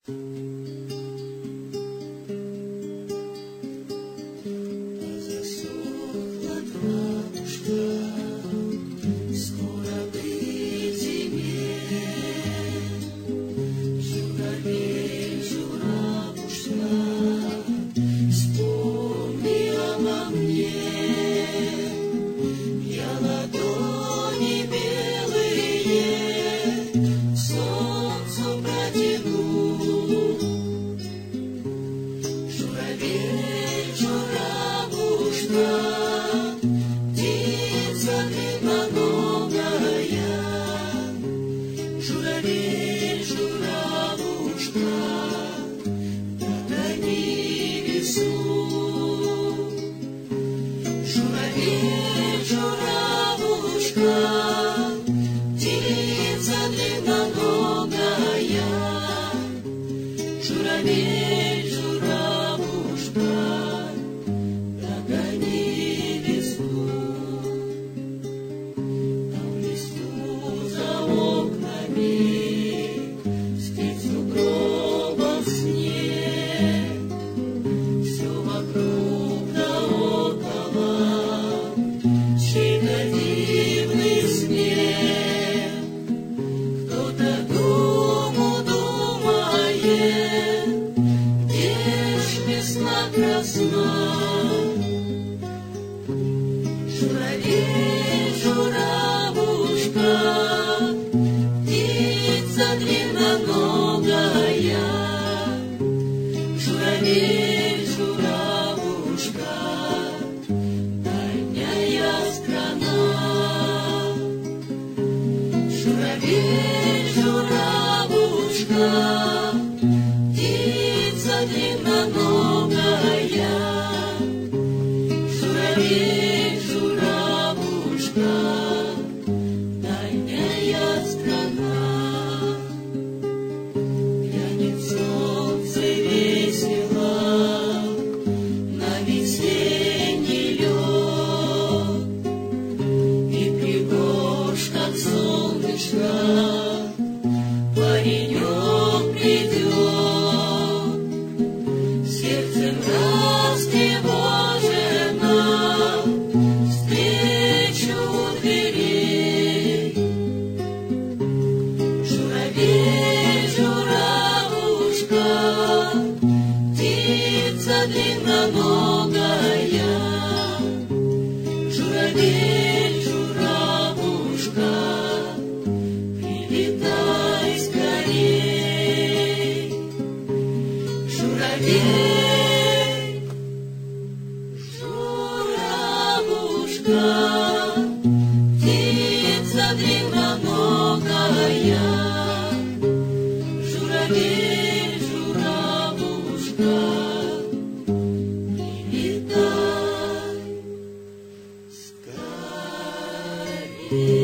Засохла травушка, скоро быть зиме. Журавель, журавушка, вспомни обо мне. Я ладони белые к солнцу протяну. Журавель, журавушка, птица длинноногая. Журавель, журавушка, догони весну. Журавель, журавушка, птица длинноногая. Журавель, журавушка, догони весну. Там в лесу за окнами спит сугробом снег. Все вокруг да около чей-то дивный смех. Кто-то думу думает, где ж весна красна. Журавель, журавушка, птица длинноногая. Журавель, журавушка, дальняя страна. Журавель, журавушка, птица длинноногая. Журавель, журавушка, дальняя страна. Глянет солнце весело на весенний лед, и пригож, как солнышко, паренек придет. Сердцем растревожено встречу дверей. Журавель, журавушка, птица длинноногая. Журавель, журавушка, прилетай скорей. Журавель, журавушка, птица длинноногая. Журавель, журавушка, прилетай скорей.